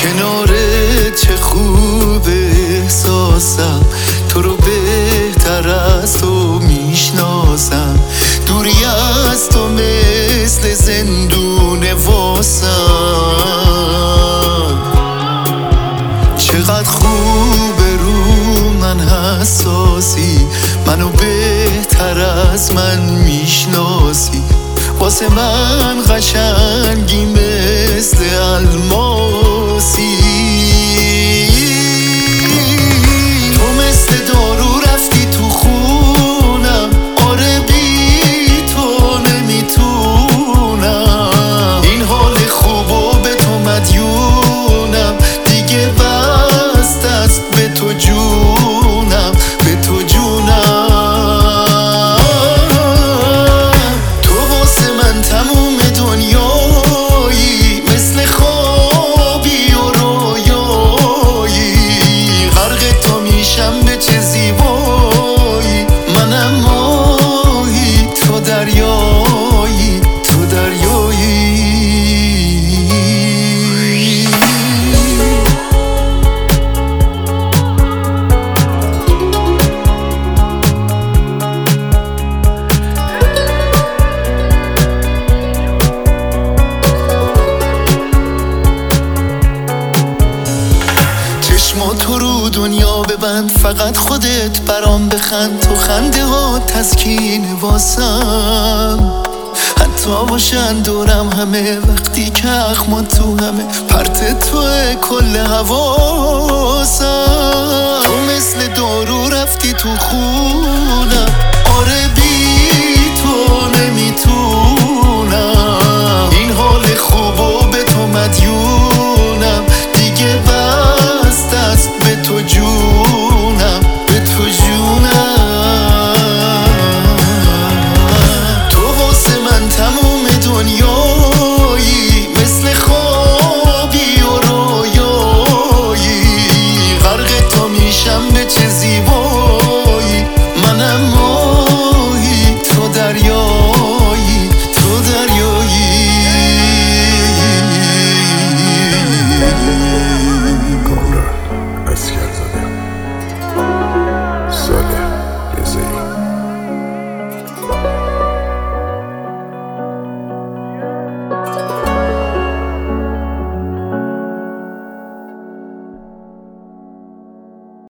کنارت چه خوب احساسم، تو رو بهتر از تو میشناسم. دوری از تو مثل زندون واسم. چقدر خوبه رو من حساسی، منو بهتر از من میشناسی. واسه من قشنگی مثل الماسی. تو مثل دارو رفتی تو خونم، آره بی تو نمیتونم. این حال خوبو به تو مدیونم، دیگه بست است به تو جونم، به تو جونم. تو واسه من تموم دنیایی، مثل خوابی و رویایی. غرق تو میشم به چه زیبایی، منم ماهی تو دریایی، تو دریایی. چشماتو رو دنیا ببند، فقط خودت برام بخند. تو خنده ها تسکین واسم، حتی باشن دورم همه، وقتی که اخما تو همه پرت توه کل حواسم. تو مثل دارو رفتی تو خونم، آره بی تو نمیتونم.